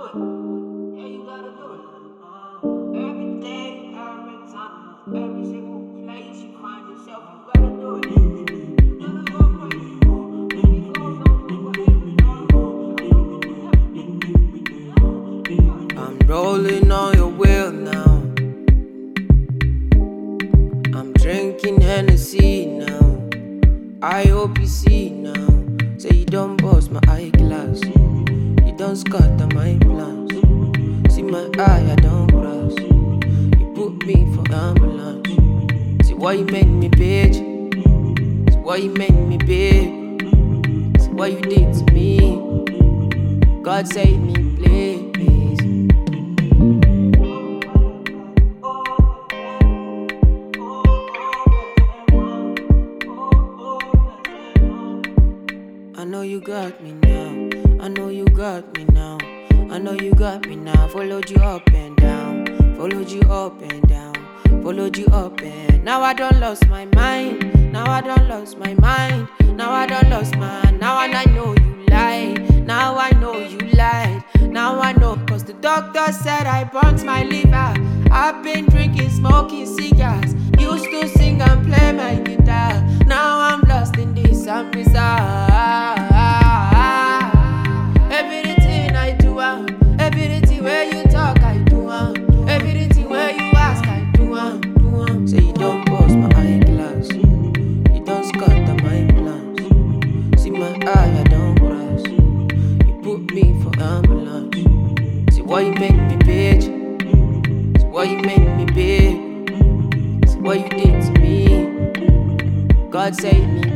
it. Yeah, you gotta do it. Every day, every time, every single place you find yourself, you gotta do it. You gotta go crazy. Baby, go I'm rolling on your wheel now. I'm drinking Hennessy now. I hope you see now. Say you don't bust my eyeglass. You don't scatter my plans. See my eye, I don't cross. You put me for ambulance. See why you make me bitch. See why you make me big. See what you did to me. God save me, please. I know you got me now. I know you got me now. I know you got me now. Followed you up and down. Followed you up and down. Followed you up and now I don't lost my mind. Now I don't lost my mind. Now I don't lost mine. Now and I know you lied. Now I know you lied. Now I know, cause the doctor said I burnt my liver. I've been drinking, smoking cigars. Used to sing and play my guitar. Now I'm lost in this and bizarre. Everything I do, everything where you talk, I do. Everything where you ask, I do. Say you don't bust my eyeglass. You don't scatter my plans. See my eye, I don't cross. You put me for ambulance. See why you make me bitch. See why you make me big. See what you did to me. God save me.